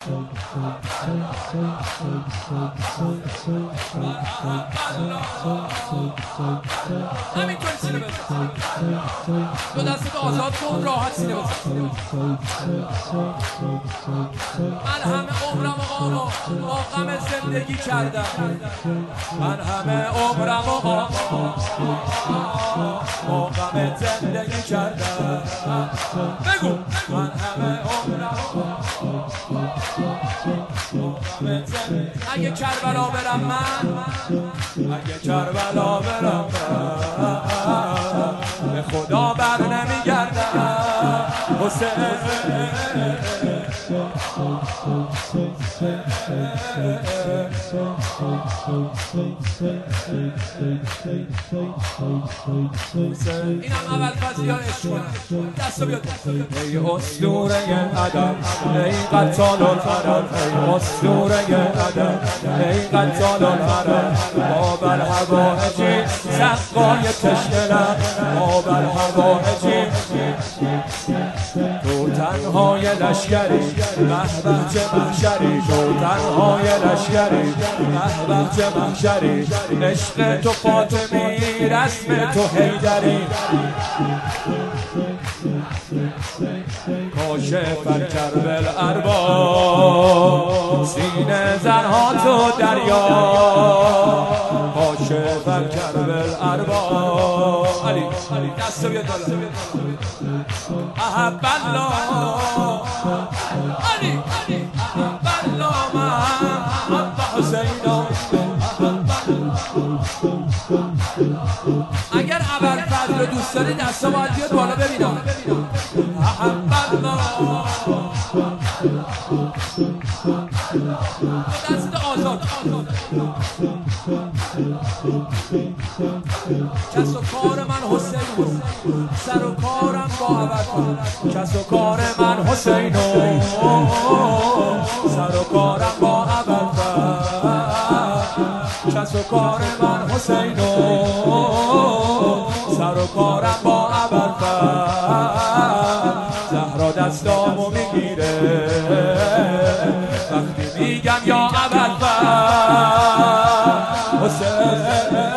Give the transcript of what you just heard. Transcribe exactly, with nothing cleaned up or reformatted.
همینطور سینه بزن، دو دستت آزاد کن، راحت سینه بزن. من همه عمرم آقا با غم زندگی کردم، من همه عمرم آقا با غم زندگی کردم. بگو من همه عمرم اگه کربلا برم من، اگه کربلا برم من، به خدا بر نمیگردم حسین. اینم اول فضی ها عشق کنم، دستو بیاد. ای اسطوره ادب، ای قتال العرب، ای اسطوره ادب، ای قتال العرب، ما بر هوایجی سقای تشنه، ما بر هوایجی تو تنهای لشکری، به به چه محشری، تو تنهای لشکری، به به چه محشری، عشق تو فاطمی، رسم تو حیدری، کاشف کربل ارباب، سینه زنها تو دریا، کاشف کربل ارباب. علی دست بیاد بالا. احب الله علی احب الله محمد حسین. اگر ابوالفضل رو دوست داری دستا باید بیاد بالا ببینم. احب الله دست آزاد. کس و کار من حسین، سر و کارم با ابوالفضل. کس و کار من حسین، سر و کارم با ابوالفضل. کس و کار من حسین، سر و کارم با ابوالفضل. زهرا دستامو میگیره وقتی میگم یا ابوالفضل حسین.